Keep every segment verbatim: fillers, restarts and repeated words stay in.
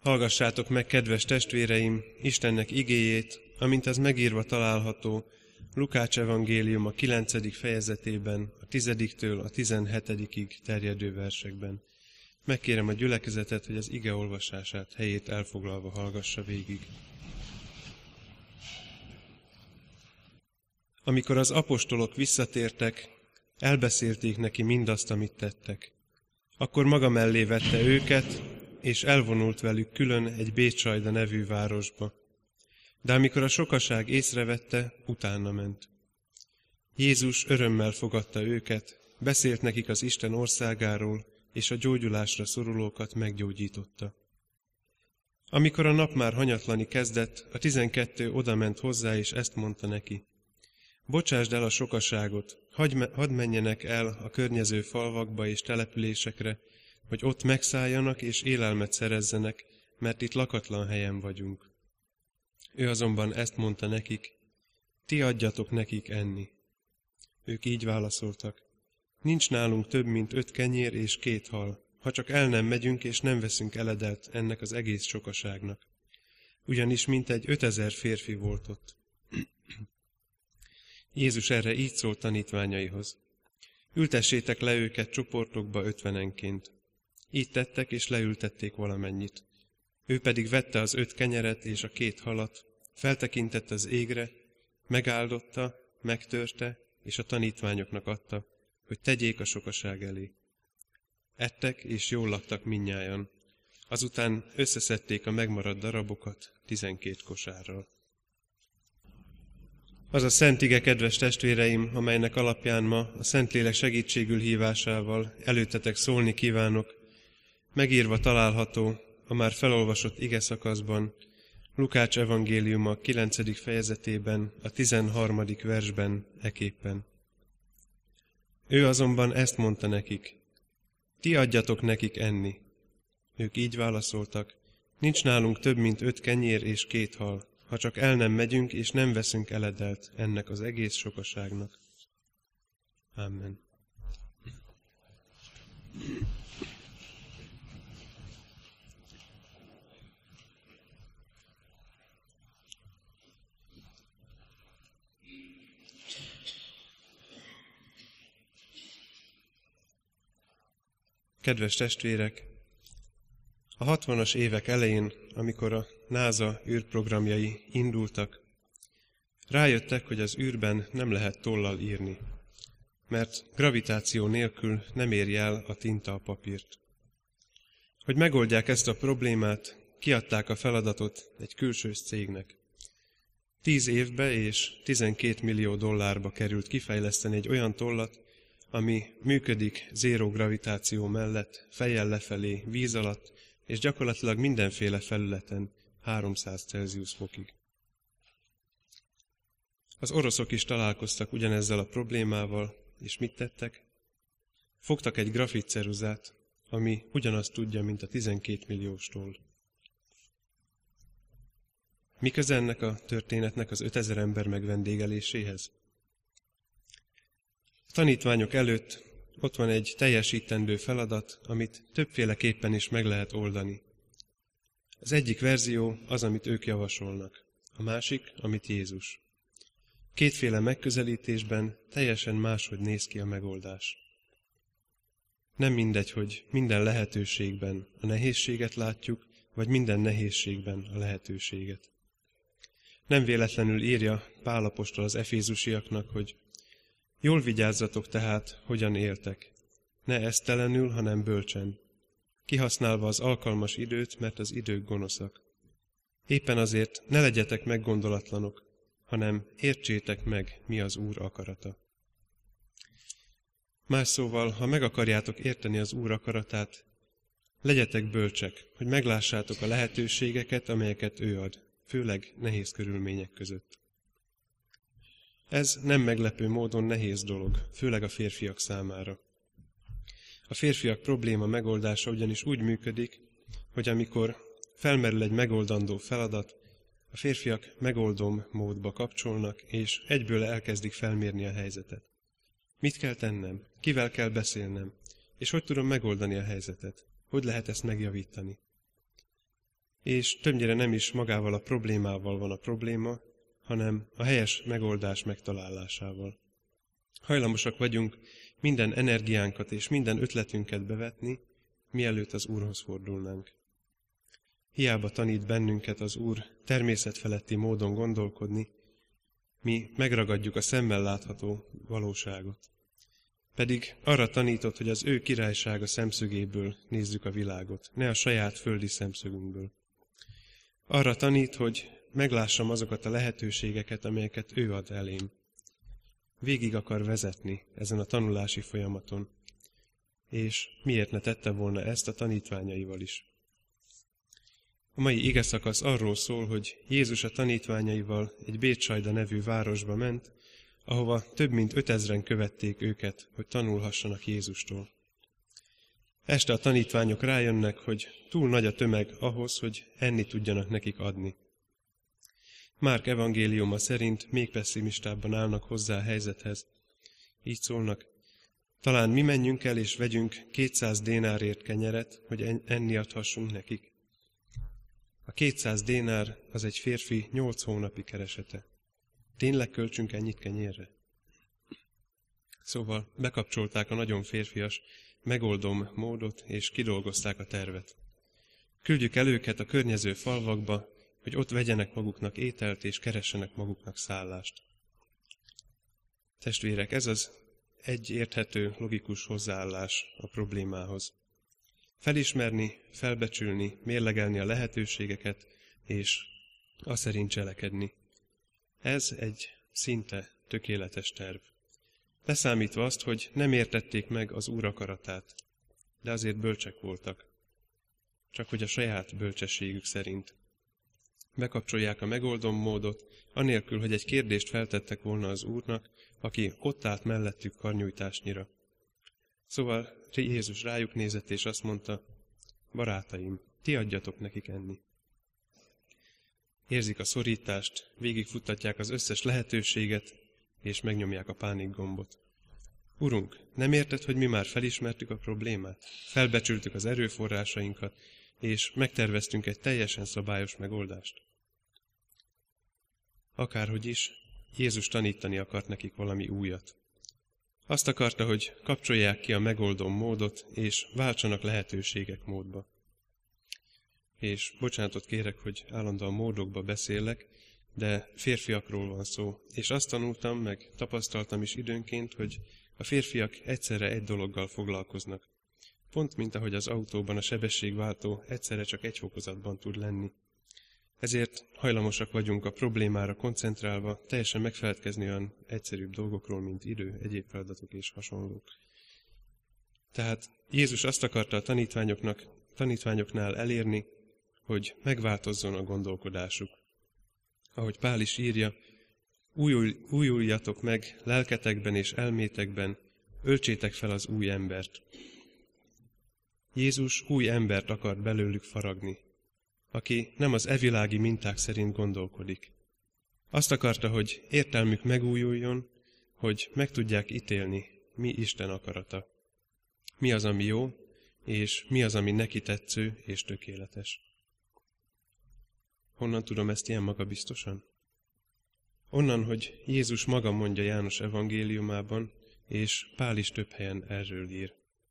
Hallgassátok meg, kedves testvéreim, Istennek igéjét, amint az megírva található Lukács evangélium a kilencedik fejezetében, a tizediktől a tizenhetedikig terjedő versekben. Megkérem a gyülekezetet, hogy az ige olvasását helyét elfoglalva hallgassa végig. Amikor az apostolok visszatértek, elbeszélték neki mindazt, amit tettek. Akkor maga mellé vette őket, és elvonult velük külön egy Bécsajda nevű városba. De amikor a sokaság észrevette, utána ment. Jézus örömmel fogadta őket, beszélt nekik az Isten országáról, és a gyógyulásra szorulókat meggyógyította. Amikor a nap már hanyatlani kezdett, a tizenkettő odament hozzá, és ezt mondta neki: Bocsásd el a sokaságot, hadd menjenek el a környező falvakba és településekre, hogy ott megszálljanak és élelmet szerezzenek, mert itt lakatlan helyen vagyunk. Ő azonban ezt mondta nekik: Ti adjatok nekik enni. Ők így válaszoltak: Nincs nálunk több, mint öt kenyér és két hal, ha csak el nem megyünk és nem veszünk eledelt ennek az egész sokaságnak. Ugyanis mintegy ötezer férfi volt ott. Jézus erre így szólt tanítványaihoz: Ültessétek le őket csoportokba ötvenenként. Így tettek, és leültették valamennyit. Ő pedig vette az öt kenyeret és a két halat, feltekintett az égre, megáldotta, megtörte, és a tanítványoknak adta, hogy tegyék a sokaság elé. Ettek, és jól laktak mindnyájan. Azután összeszedték a megmaradt darabokat tizenkét kosárral. Az a szent ige, kedves testvéreim, amelynek alapján ma a Szentlélek segítségül hívásával előttetek szólni kívánok, megírva található a már felolvasott ige szakaszban, Lukács evangéliuma kilencedik fejezetében, a tizenharmadik versben eképpen. Ő azonban ezt mondta nekik: Ti adjatok nekik enni. Ők így válaszoltak: Nincs nálunk több, mint öt kenyér és két hal, ha csak el nem megyünk és nem veszünk eledelt ennek az egész sokaságnak. Amen. Kedves testvérek! A hatvanas évek elején, amikor a NASA űrprogramjai indultak, rájöttek, hogy az űrben nem lehet tollal írni, mert gravitáció nélkül nem éri el a tinta a papírt. Hogy megoldják ezt a problémát, kiadták a feladatot egy külsős cégnek. Tíz évbe és tizenkét millió dollárba került kifejleszteni egy olyan tollat, ami működik zéró gravitáció mellett, fejjel lefelé, víz alatt, és gyakorlatilag mindenféle felületen háromszáz Celsius fokig. Az oroszok is találkoztak ugyanezzel a problémával, és mit tettek? Fogtak egy grafitceruzát, ami ugyanazt tudja, mint a tizenkét milliós toll. Mi köze ennek a történetnek az ötezer ember megvendégeléséhez? A tanítványok előtt ott van egy teljesítendő feladat, amit többféleképpen is meg lehet oldani. Az egyik verzió az, amit ők javasolnak, a másik, amit Jézus. Kétféle megközelítésben teljesen máshogy néz ki a megoldás. Nem mindegy, hogy minden lehetőségben a nehézséget látjuk, vagy minden nehézségben a lehetőséget. Nem véletlenül írja Pál apostol az efézusiaknak, hogy jól vigyázzatok tehát, hogyan éltek. Ne esztelenül, hanem bölcsen, kihasználva az alkalmas időt, mert az idők gonoszak. Éppen azért ne legyetek meggondolatlanok, hanem értsétek meg, mi az Úr akarata. Más szóval, ha meg akarjátok érteni az Úr akaratát, legyetek bölcsek, hogy meglássátok a lehetőségeket, amelyeket ő ad, főleg nehéz körülmények között. Ez nem meglepő módon nehéz dolog, főleg a férfiak számára. A férfiak probléma megoldása ugyanis úgy működik, hogy amikor felmerül egy megoldandó feladat, a férfiak megoldom módba kapcsolnak, és egyből elkezdik felmérni a helyzetet. Mit kell tennem? Kivel kell beszélnem? És hogy tudom megoldani a helyzetet? Hogy lehet ezt megjavítani? és többnyire nem is magával a problémával van a probléma, hanem a helyes megoldás megtalálásával. Hajlamosak vagyunk minden energiánkat és minden ötletünket bevetni, mielőtt az Úrhoz fordulnánk. Hiába tanít bennünket az Úr természetfeletti módon gondolkodni, mi megragadjuk a szemmel látható valóságot. Pedig arra tanított, hogy az ő királysága szemszögéből nézzük a világot, ne a saját földi szemszögünkből. Arra tanít, hogy meglássam azokat a lehetőségeket, amelyeket ő ad elém. Végig akar vezetni ezen a tanulási folyamaton, és miért ne tette volna ezt a tanítványaival is. A mai igeszakasz arról szól, hogy Jézus a tanítványaival egy Bécsajda nevű városba ment, ahova több mint ötezren követték őket, hogy tanulhassanak Jézustól. Este a tanítványok rájönnek, hogy túl nagy a tömeg ahhoz, hogy enni tudjanak nekik adni. Márk evangéliuma szerint még pesszimistábban állnak hozzá a helyzethez. Így szólnak: talán mi menjünk el és vegyünk kétszáz dénárért kenyeret, hogy enni adhassunk nekik. A kétszáz dénár az egy férfi nyolc hónapi keresete. Tényleg költsünk ennyit kenyérre? Szóval bekapcsolták a nagyon férfias megoldom módot, és kidolgozták a tervet. Küldjük el őket a környező falvakba, hogy ott vegyenek maguknak ételt, és keressenek maguknak szállást. Testvérek, ez az egy érthető, logikus hozzáállás a problémához. Felismerni, felbecsülni, mérlegelni a lehetőségeket, és azt szerint cselekedni. Ez egy szinte tökéletes terv. Leszámítva azt, hogy nem értették meg az Úr akaratát, de azért bölcsek voltak. Csak hogy a saját bölcsességük szerint. Bekapcsolják a megoldom módot, anélkül, hogy egy kérdést feltettek volna az Úrnak, aki ott állt mellettük karnyújtásnyira. Szóval Jézus rájuk nézett, és azt mondta: barátaim, ti adjatok nekik enni. Érzik a szorítást, végigfuttatják az összes lehetőséget, és megnyomják a pánik gombot. Urunk, nem érted, hogy mi már felismertük a problémát? Felbecsültük az erőforrásainkat, és megterveztünk egy teljesen szabályos megoldást. Akárhogy is, Jézus tanítani akart nekik valami újat. Azt akarta, hogy kapcsolják ki a megoldó módot, és váltsanak lehetőségek módba. És bocsánatot kérek, hogy állandóan módokba beszélek, de férfiakról van szó, és azt tanultam, meg tapasztaltam is időnként, hogy a férfiak egyszerre egy dologgal foglalkoznak. Pont mint ahogy az autóban a sebességváltó egyszerre csak egy fokozatban tud lenni. Ezért hajlamosak vagyunk a problémára koncentrálva teljesen megfeledkezni olyan egyszerűbb dolgokról, mint idő, egyéb feladatok és hasonlók. Tehát Jézus azt akarta a tanítványoknak, tanítványoknál elérni, hogy megváltozzon a gondolkodásuk. Ahogy Pál is írja, újulj, újuljatok meg lelketekben és elmétekben, öltsétek fel az új embert. Jézus új embert akart belőlük faragni, aki nem az evilági minták szerint gondolkodik. Azt akarta, hogy értelmük megújuljon, hogy meg tudják ítélni, mi Isten akarata. Mi az, ami jó, és mi az, ami neki tetsző és tökéletes. Honnan tudom ezt ilyen magabiztosan? Onnan, hogy Jézus maga mondja János evangéliumában, és Pál is több helyen erről ír.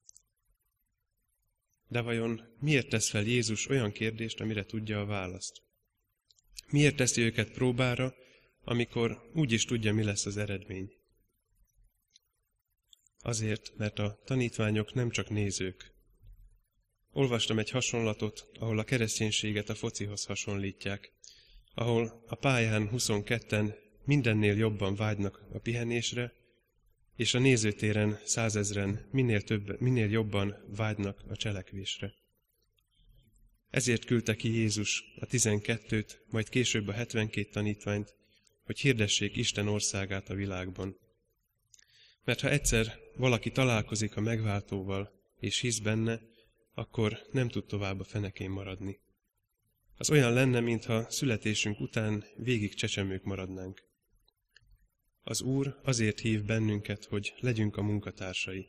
De vajon miért tesz fel Jézus olyan kérdést, amire tudja a választ? Miért teszi őket próbára, amikor úgy is tudja, mi lesz az eredmény? Azért, mert a tanítványok nem csak nézők. Olvastam egy hasonlatot, ahol a kereszténységet a focihoz hasonlítják, ahol a pályán huszonketten mindennél jobban vágynak a pihenésre, és a nézőtéren százezren minél, több, minél jobban vágynak a cselekvésre. Ezért küldte ki Jézus a tizenkettőt, majd később a hetvenkét tanítványt, hogy hirdessék Isten országát a világban. Mert ha egyszer valaki találkozik a megváltóval, és hisz benne, akkor nem tud tovább a fenekén maradni. Az olyan lenne, mintha születésünk után végig csecsemők maradnánk. Az Úr azért hív bennünket, hogy legyünk a munkatársai.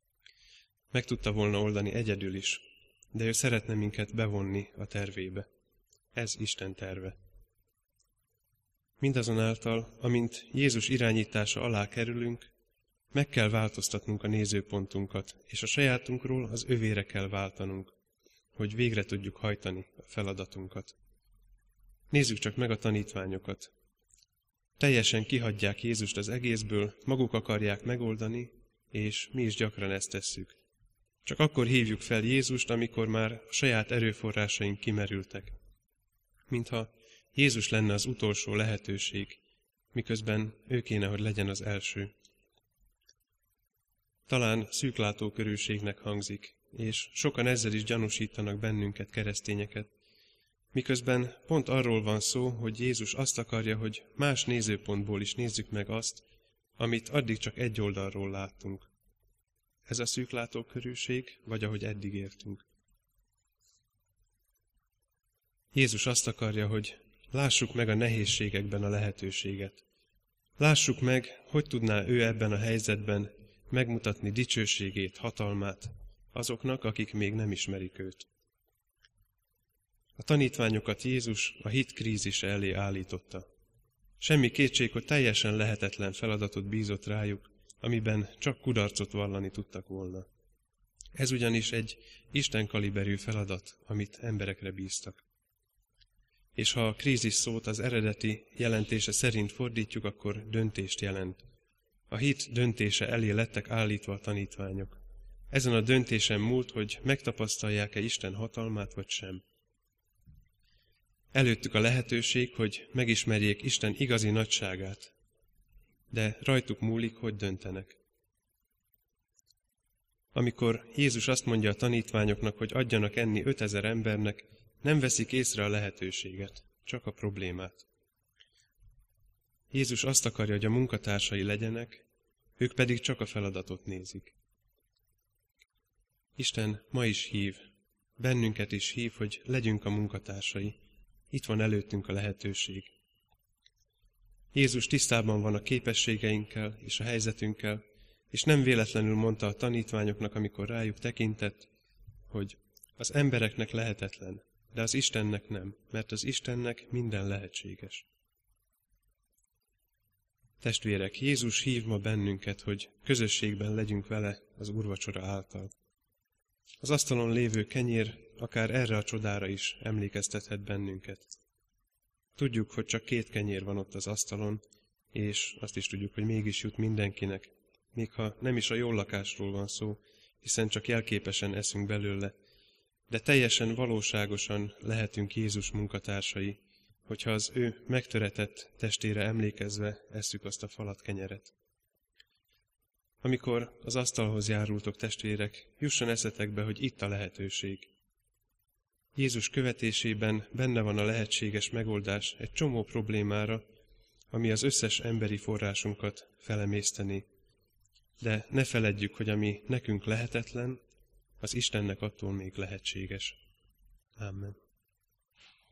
Meg tudta volna oldani egyedül is, de ő szeretne minket bevonni a tervébe. Ez Isten terve. Mindazonáltal, amint Jézus irányítása alá kerülünk, meg kell változtatnunk a nézőpontunkat, és a sajátunkról az övére kell váltanunk, hogy végre tudjuk hajtani a feladatunkat. Nézzük csak meg a tanítványokat. Teljesen kihagyják Jézust az egészből, maguk akarják megoldani, és mi is gyakran ezt tesszük. Csak akkor hívjuk fel Jézust, amikor már a saját erőforrásaink kimerültek. Mintha Jézus lenne az utolsó lehetőség, miközben ő kéne, hogy legyen az első. Talán szűklátókörűségnek hangzik, és sokan ezzel is gyanúsítanak bennünket, keresztényeket, miközben pont arról van szó, hogy Jézus azt akarja, hogy más nézőpontból is nézzük meg azt, amit addig csak egy oldalról láttunk. Ez a szűklátókörűség, vagy ahogy eddig értünk. Jézus azt akarja, hogy lássuk meg a nehézségekben a lehetőséget. Lássuk meg, hogy tudná ő ebben a helyzetben megmutatni dicsőségét, hatalmát azoknak, akik még nem ismerik őt. A tanítványokat Jézus a hit krízise elé állította. Semmi kétség, hogy teljesen lehetetlen feladatot bízott rájuk, amiben csak kudarcot vallani tudtak volna. Ez ugyanis egy Isten kaliberű feladat, amit emberekre bíztak. És ha a krízis szót az eredeti jelentése szerint fordítjuk, akkor döntést jelent. A hit döntése elé lettek állítva a tanítványok. Ezen a döntésen múlt, hogy megtapasztalják-e Isten hatalmát, vagy sem. Előttük a lehetőség, hogy megismerjék Isten igazi nagyságát, de rajtuk múlik, hogy döntenek. Amikor Jézus azt mondja a tanítványoknak, hogy adjanak enni ötezer embernek, nem veszik észre a lehetőséget, csak a problémát. Jézus azt akarja, hogy a munkatársai legyenek, ők pedig csak a feladatot nézik. Isten ma is hív, bennünket is hív, hogy legyünk a munkatársai. Itt van előttünk a lehetőség. Jézus tisztában van a képességeinkkel és a helyzetünkkel, és nem véletlenül mondta a tanítványoknak, amikor rájuk tekintett, hogy az embereknek lehetetlen, de az Istennek nem, mert az Istennek minden lehetséges. Testvérek, Jézus hív ma bennünket, hogy közösségben legyünk vele az úrvacsora által. Az asztalon lévő kenyér akár erre a csodára is emlékeztethet bennünket. Tudjuk, hogy csak két kenyér van ott az asztalon, és azt is tudjuk, hogy mégis jut mindenkinek, még ha nem is a jól lakásról van szó, hiszen csak jelképesen eszünk belőle, de teljesen valóságosan lehetünk Jézus munkatársai, hogyha az ő megtöretett testére emlékezve esszük azt a falat kenyeret. Amikor az asztalhoz járultok, testvérek, jusson eszetekbe, hogy itt a lehetőség. Jézus követésében benne van a lehetséges megoldás egy csomó problémára, ami az összes emberi forrásunkat felemészteni. De ne feledjük, hogy ami nekünk lehetetlen, az Istennek attól még lehetséges. Amen.